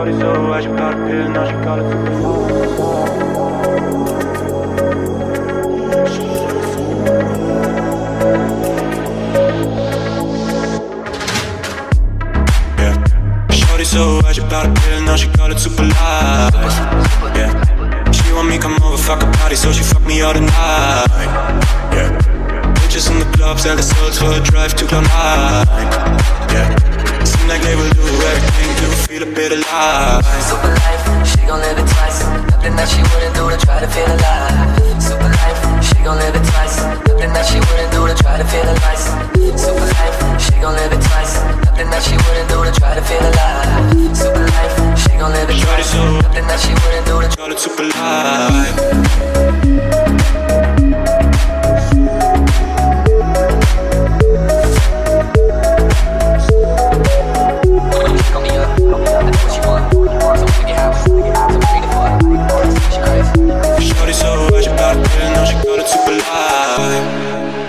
Shorty so high, she got a pill, now she call it yeah. Shorty so high, she got a pill, now she call it super light. Yeah. She want me come over, fuck a party, so she fuck me all the night. Yeah. Bitches in the club, sell the souls for a drive to Cloud9. Yeah. Seem like they will do everything to feel a bit alive. Super life, she gon' live it twice. Nothing that she wouldn't do to try to feel alive. Super life, she gon' live it twice. Nothing that she wouldn't do to try to feel alive. Super life, she gon' live it twice. Nothing that she wouldn't do to try to feel alive. Super life, she gon' live it twice. Nothing that she wouldn't do to call it super life. Shorty so high, she got a pill, now she call it super light.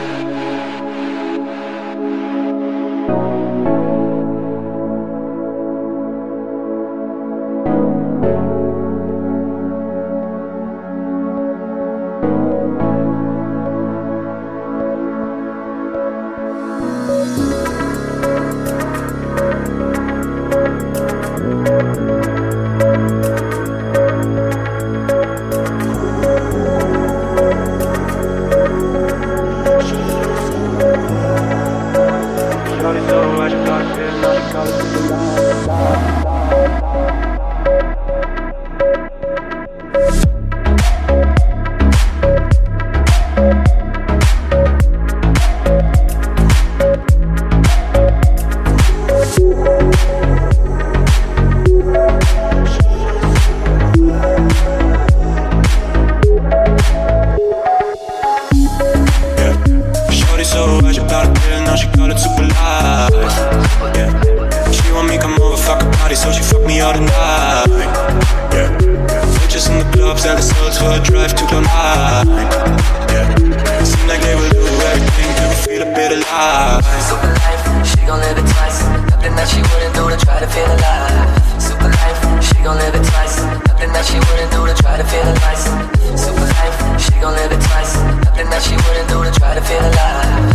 So she fuck me all the night. Yeah. Bitches in the club, sell the souls for a drive to Cloud9. Yeah. Seem like they will do everything to feel a bit alive. Super life, she gon' live it twice. Nothing that she wouldn't do to try to feel alive. Super life, she gon' live it twice. Nothing that she wouldn't do to try to feel alive. Super life, she gon' live it twice. Nothing that she wouldn't do to try to feel alive.